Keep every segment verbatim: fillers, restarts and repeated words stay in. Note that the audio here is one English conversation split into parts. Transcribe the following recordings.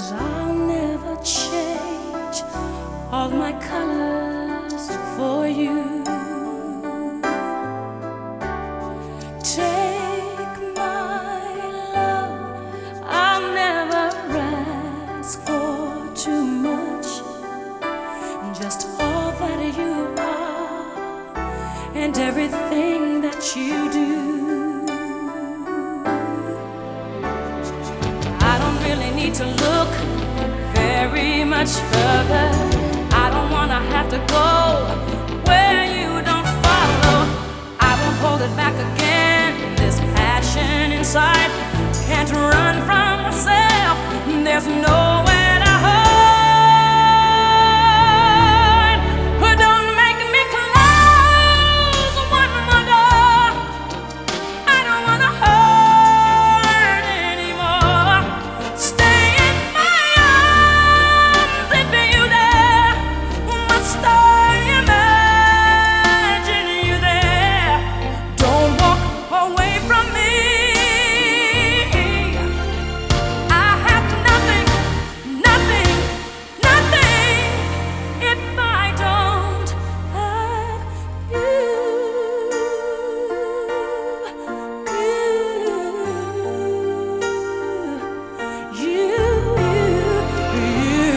'cause I'll never change all my colors for you. Take my love, I'll never ask for too much, just all that you are and everything that you do. I don't really need to look very much further. I don't wanna have to go where you don't follow. I won't hold it back again. This passion inside can't run from myself. There's nowhere to hide. Don't make me close one more door. I don't wanna hurt anymore. Stay in my arms if you dare. Must I imagine you there? Don't walk away from me. I have nothing, nothing, nothing if I don't have you. You, you, you,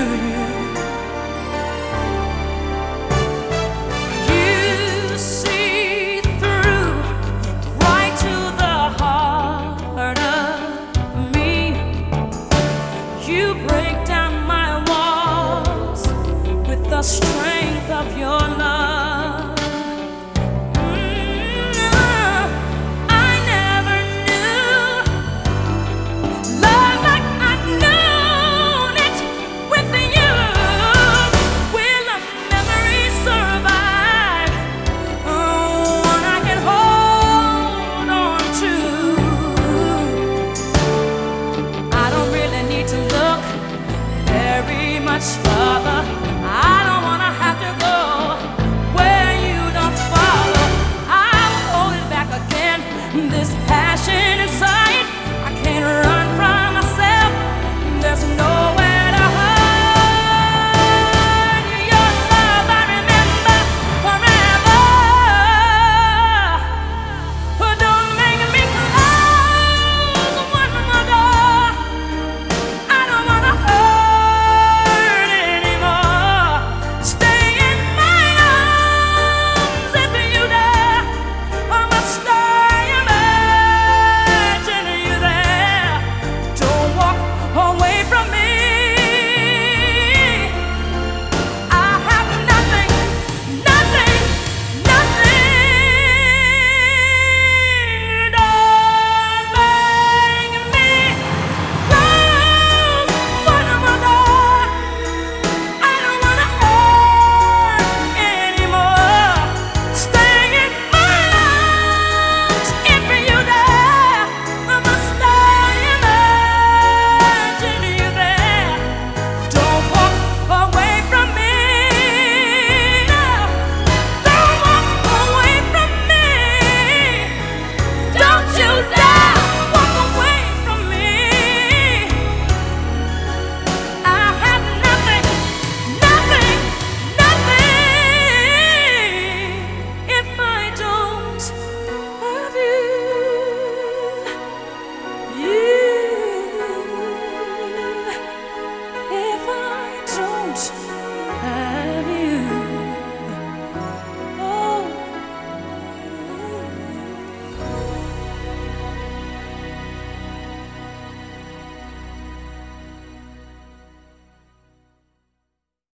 you see through right to the heart of me. You break down my walls with the strength of your love. Mm, I never knew love like I've known it with you. Will a memory survive? Oh, one I can hold on to. I don't really need to look very much further.